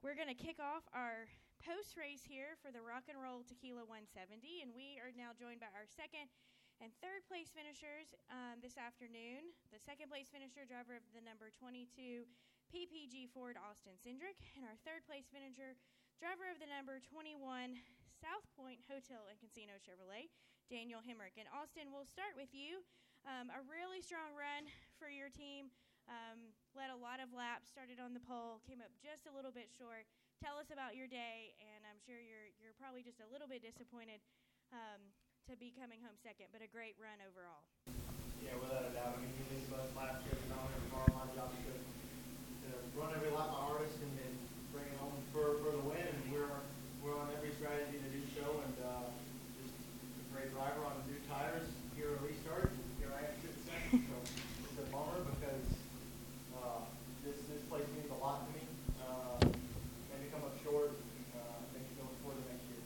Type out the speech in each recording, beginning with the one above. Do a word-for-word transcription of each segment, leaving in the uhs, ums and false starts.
We're going to kick off our post-race here for the Rock and Roll Tequila one seventy, and we are now joined by our second and third place finishers um, this afternoon. The second place finisher, driver of the number twenty-two P P G Ford, Austin Cindric, and our third place finisher, driver of the number twenty-one South Point Hotel and Casino Chevrolet, Daniel Hemrick. And Austin, we'll start with you. Um, a really strong run for your team. Um, led a lot of laps, started on the pole, came up just a little bit short. Tell us about your day, and I'm sure you're you're probably just a little bit disappointed um, to be coming home second, but a great run overall. Yeah, without a doubt. I mean, you missed both last year, and now tomorrow my job is to, to run every lap my hardest and, and bring it home for, for the win. And we're we're on every strategy to do so, and uh, just a great driver on new tires. Here at restart, here I am sitting second, so it's a bummer because uh, this this place means a lot to me. Uh, maybe come up short, uh, maybe going forward the next year.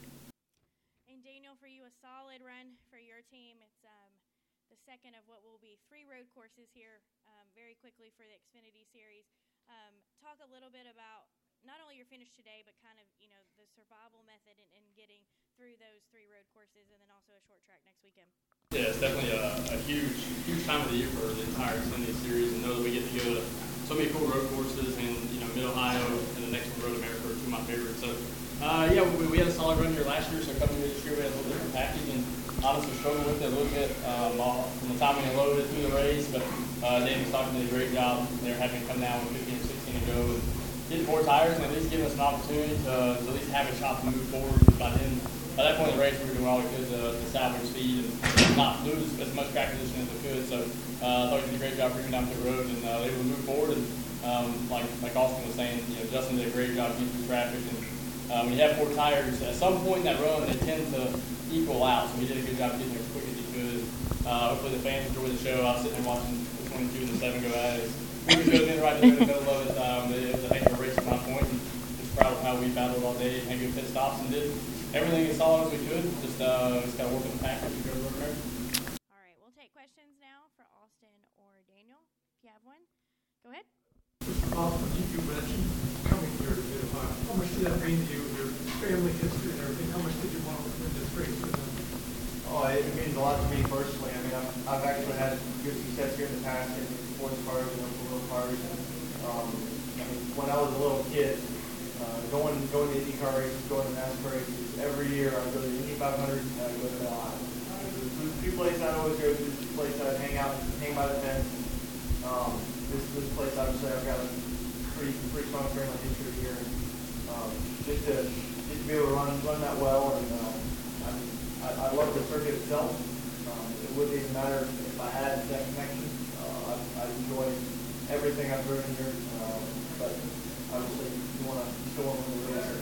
And Daniel, for you, a solid run for your team. It's um, the second of what will be three road courses here um, very quickly for the Xfinity Series. Um, talk a little bit about not only your finish today, but kind of, you know, the survival method in, in getting through those three road courses and then also a short track next weekend. Yeah, it's definitely a, a huge, huge time of the year for the entire Xfinity Series, and know that we get to go to so many cool road courses in, you know, Mid-Ohio and the next one, Road America, are two of my favorites. So, uh, yeah, we, we had a solid run here last year, so coming here this year we had a little different package, and honestly struggled with it a little bit um, from the time we loaded through the race, but uh, Dave Stockton did a great job. They're having come down with fifteen or sixteen to go and getting four tires and at least giving us an opportunity to, to at least have a shot to move forward. By then, by that point in the race, we were doing all we could to, to salvage speed and not lose as much track position as we could. So uh, I thought he did a great job bringing down pit road and uh, able to move forward. And um, like like Austin was saying, you know, Justin did a great job getting through traffic. And uh, when you have four tires, at some point in that run, they tend to equal out. So he did a good job getting there as quick as he could. Uh, hopefully the fans enjoy the show. I was sitting there watching the twenty-two and the seven go at it. We were good in right there in the middle of it. Um, it was a heck of a race at my point, and just proud of how we battled all day and had good pit stops and did everything as solid as we could. Just uh, just got to work on the package and go to Road America. All right, we'll take questions now for Austin or Daniel, if you have one. Go ahead. Mister Hoffman, you mentioned coming here to Mid-Ohio. How much did that mean to you, your family history and everything? How much did you want to win this race for them? Oh, it means a lot to me personally. I mean, I've, I've actually had good success here in the past in sports cars and little cars. Um, I mean, when I was a little kid, uh, going going to IndyCar races, going to NASCAR races, every year I would go to the Indy five hundred and I would go to Mid-Ohio. There's a few places I'd always go to. This is a place I'd hang out, hang by the fence. Um, this this place obviously I've got a pretty pretty strong family history here. And, um, just to just to be able to run run that well and. Uh, I mean, I, I love the circuit itself. Um, it wouldn't even matter if I had that connection. Uh, I, I enjoy everything I've driven here, uh, but obviously you want to still want to win the race.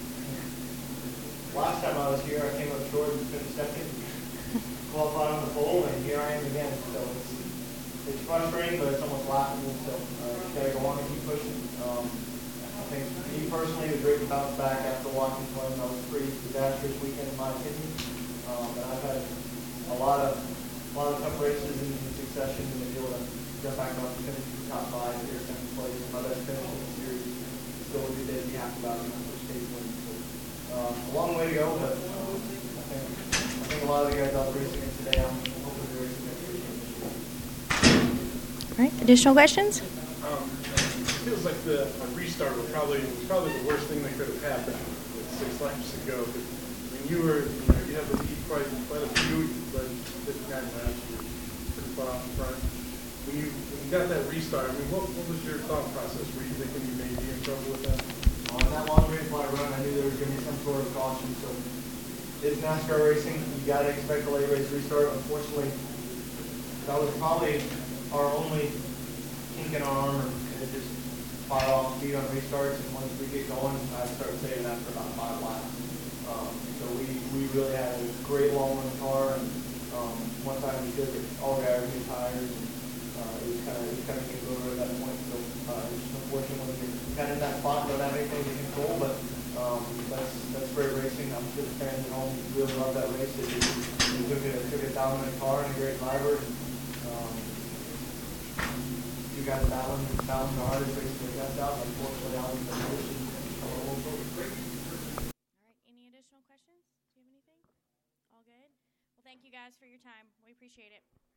Last time I was here, I came up short and finished second, qualified on the pole, and here I am again. So it's it's frustrating, but it's almost laughable. So uh, you gotta go on and keep pushing. Um, I think me personally, it was great to bounce back after Watkins win. That was a pretty disastrous weekend in my opinion. Um, and I've had a lot of a lot of tough races in, in succession, and to be able to jump back up and finish in the top five here, second place, my best finish in the series, still would be day to be happy about it. My first stage win. So, um, a long way to go, but um, I think I think a lot of the guys out racing it today, I'm hoping they're racing it this year. All right, additional questions? Um, it feels like the a restart was probably was probably the worst thing that could have happened with six laps to go. But when you were, you know, you have the lead quite quite a few, but fifty-nine laps, you're pretty far out in front. When you when you got that restart, I mean, what what was your thought process? Were you thinking you may be in trouble with that? On that long range fly run, I knew there was going to be some sort of caution. So it's NASCAR racing. You got to expect a late race restart. Unfortunately, that was probably our only kink in our armor, and it just fire off speed on restarts. And once we get going, I start saving that for about five laps. Um, so we, we really had a great long run car, and um, one time we did all guys new tires, and uh, it was kind of it was kind of game over at that point. So uh, it's just unfortunate when you're kind of in that spot, don't have anything to control, but um, that's that's great racing. I'm sure the fans at home really love that race. It, it, it took a took a dominant car and a great driver. And, um, you guys battling battling the hardest race to get that out. Unfortunately, I was in the position a little good. Well, thank you guys for your time. We appreciate it.